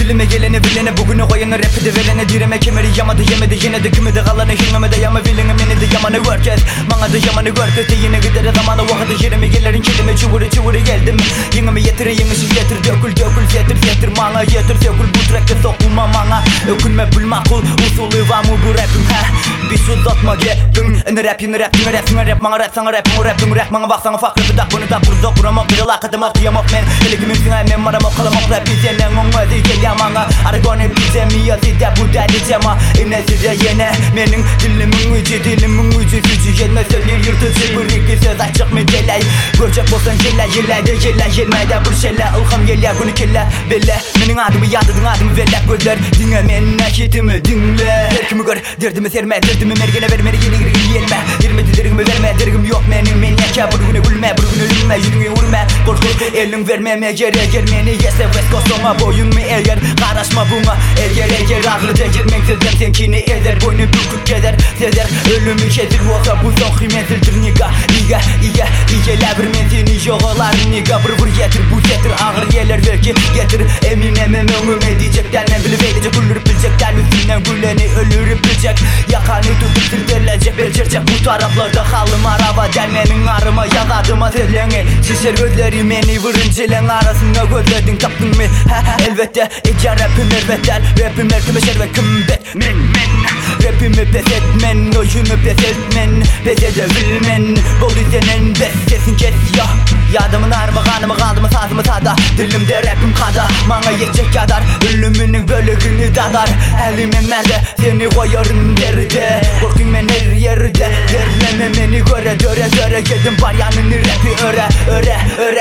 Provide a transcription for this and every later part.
Elime geleni bilene bugünü koyanı rapi de verene direme kemeri yamadı yemedi yine de kümede kalanı hilmeme de yama vilini meni de yamanı görkez Bana da yamanı görkez de yine gider zamanı vakıdı yerime gelerin kelime çuvuru geldim Yengimi yetireyim işi getir dökül yetir mana yetir dökül bu trackte sokulma mana ökülme bul makul usulü var mı bu rapim bir su uzatma gittim Yine rap mana rap sana rap mana bak sana fakir bir dak bunu da burada kuramak bir alakadım okuyamak men Elikimin sinay men maramak kalamak rap izlenen olmadı gel yamana Aragone bizemiyası da bu derdi cema İnesi de yine menin dilimin ucu gücü yetmez söyler yırtıcı bir iki söz açık mı gelay Görecek olsan gelmeyde bir şeyler Ilham geliyor günü kelle belle Menin adımı yadırdın adımı verler gözler Dinle menin nakitimi dinle Derkimi gör derdimi serme derdimi mergene verme yeni yelme Yirmi dergimi verme dergim yok menin men yaka bir güne gülme bir güne ölme yüzünü vurma Korku elin vermeme gelmeni yese West Coast'uma boyun mu eğer Karışma buna eğer ağrı değirmen sözden senkini eder boynu bükük keder sezer ölümü kedir olsa bu son kıymetildir niga İye labirmen seni yoğalar niga bir vur yetir bu getir ağır yerler belki getir Eminemem ömüm edecekler men bilip edecek ölürüp bilecekler üstünden güleni ölürüp bilecek Yakanı tutup sürdelecek belçercek bu taraflarda halım araba dermenin arıma yaladıma selene Şişer gözleri meni vırıncılen arasında gözledin kaptın mı elbette Ece rapim elbetler rapim erkime şerve kümbet men Rapimi pes etmen oyunu pes etmen pes edebilmen bol izlenen bes sesin kes ya Yadımın arma kanımı kaldı mı sazımı sada dilimde rapim kada Bana yetecek kadar ölümünün bölüğünü dadar Elime merde seni koyarım deride Korkun ben her yerde derleme beni göre Yedim baryanını rapi öre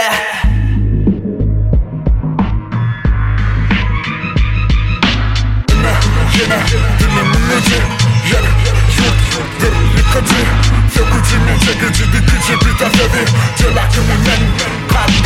Yine dilimin ucu yurttur yıkıcı Sökücü men çekici dikici bir tasarı Celakımın men kalp